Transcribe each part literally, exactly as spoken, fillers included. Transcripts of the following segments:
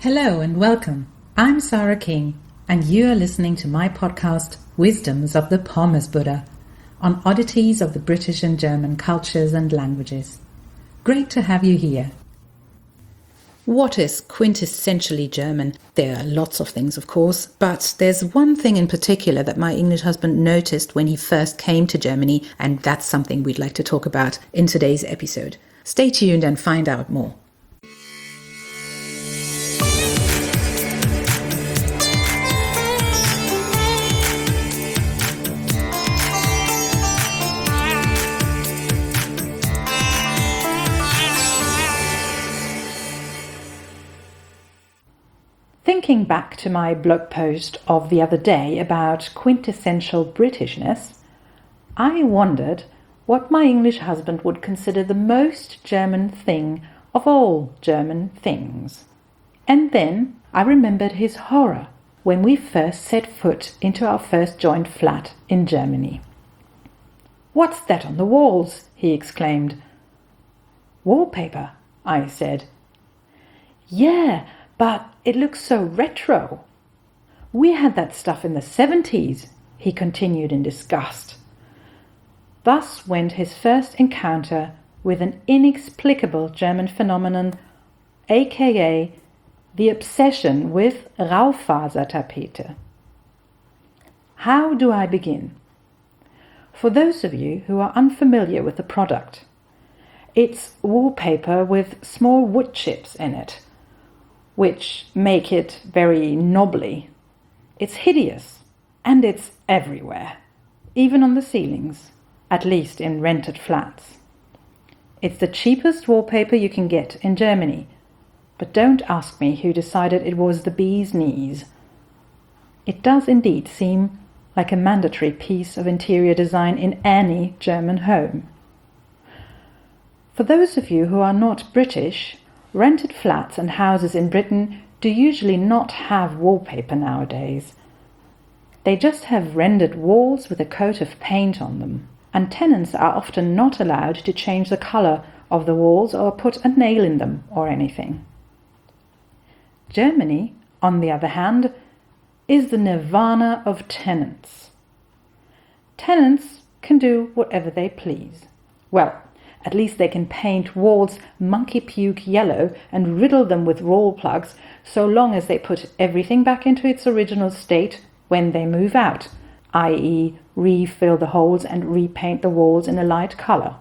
Hello and welcome. I'm Sarah King, and you are listening to my podcast, Wisdoms of the Pommes Buddha, on oddities of the British and German cultures and languages. Great to have you here. What is quintessentially German? There are lots of things, of course, but there's one thing in particular that my English husband noticed when he first came to Germany, and that's something we'd like to talk about in today's episode. Stay tuned and find out more. Thinking back to my blog post of the other day about quintessential Britishness, I wondered what my English husband would consider the most German thing of all German things. And then I remembered his horror when we first set foot into our first joint flat in Germany. "What's that on the walls?" he exclaimed. "Wallpaper," I said. "Yeah, but it looks so retro. We had that stuff in the seventies, he continued in disgust. Thus went his first encounter with an inexplicable German phenomenon, aka the obsession with Raufasertapete. How do I begin? For those of you who are unfamiliar with the product, it's wallpaper with small wood chips in it, which make it very knobbly. It's hideous, and it's everywhere, even on the ceilings, at least in rented flats. It's the cheapest wallpaper you can get in Germany, but don't ask me who decided it was the bee's knees. It does indeed seem like a mandatory piece of interior design in any German home. For those of you who are not British, rented flats and houses in Britain do usually not have wallpaper nowadays. They just have rendered walls with a coat of paint on them, and tenants are often not allowed to change the colour of the walls or put a nail in them or anything. Germany, on the other hand, is the nirvana of tenants. Tenants can do whatever they please. Well, at least they can paint walls monkey puke yellow and riddle them with wall plugs so long as they put everything back into its original state when they move out, that is refill the holes and repaint the walls in a light colour.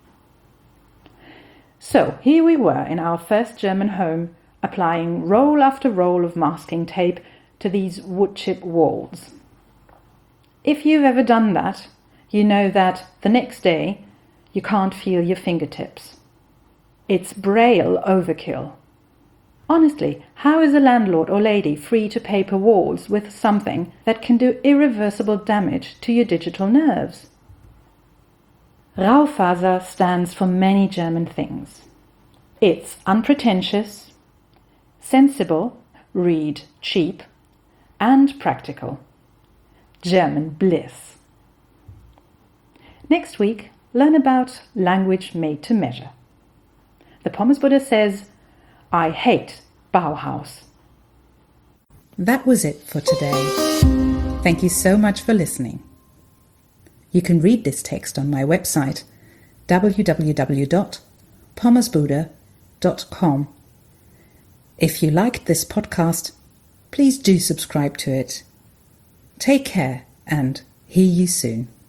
So here we were in our first German home, applying roll after roll of masking tape to these wood chip walls. If you've ever done that, you know that the next day you can't feel your fingertips. It's braille overkill. Honestly, how is a landlord or lady free to paper walls with something that can do irreversible damage to your digital nerves? Raufaser stands for many German things. It's unpretentious, sensible, read cheap, and practical. German bliss. Next week, learn about language made to measure. The Pommes Buddha says, "I hate Bauhaus." That was it for today. Thank you so much for listening. You can read this text on my website, w w w dot pommes buddha dot com. If you liked this podcast, please do subscribe to it. Take care and hear you soon.